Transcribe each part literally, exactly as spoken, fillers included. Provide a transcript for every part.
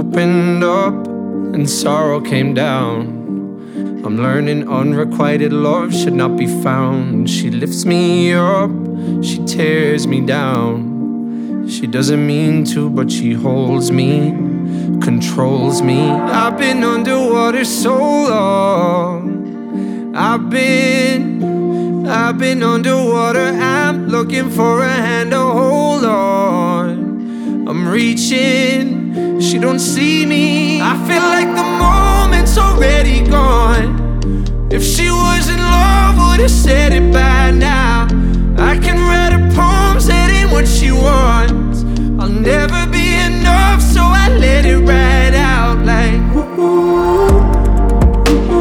opened up and sorrow came down. I'm learning unrequited love should not be found. She lifts me up, she tears me down. She doesn't mean to, but she holds me, controls me. I've been underwater so long. I've been, I've been underwater. I'm looking for a hand to hold on. I'm reaching, she don't see me. I feel like the moment's already gone. If she was in love, would've said it by now. I can write her poems, that ain't what she wants. I'll never be enough, so I let it ride out like ooh, ooh,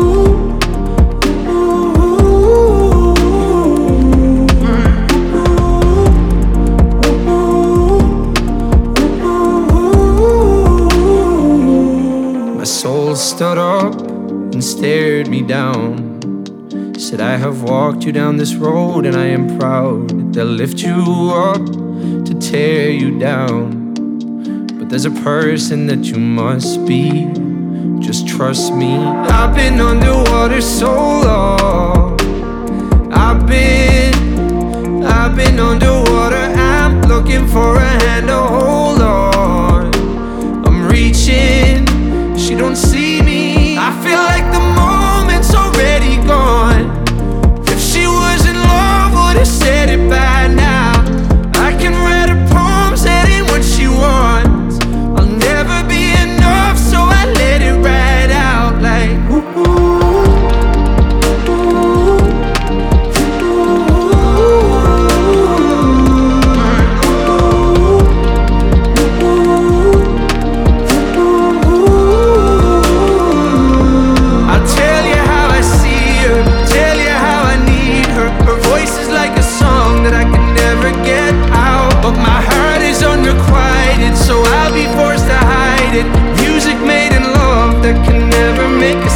ooh. My soul stood up and stared me down. Said, I have walked you down this road and I am proud. They'll lift you up to tear you down, but there's a person that you must be. Just trust me. I've been underwater so long. I've been, I've been underwater. I'm looking for a hand to hold on. I'm reaching, she don't see me. I feel like the moment's already gone. If she was in love, would've said it by now. I can write her poems, that ain't what she wants. I'll never be enough, so I let it ride out like ooh, I'll tell you how I see her, tell you how I need her. Her voice is like a song that I can never get out, but my heart is unrequited, so I'll be forced to hide it. Music made in love that can never make a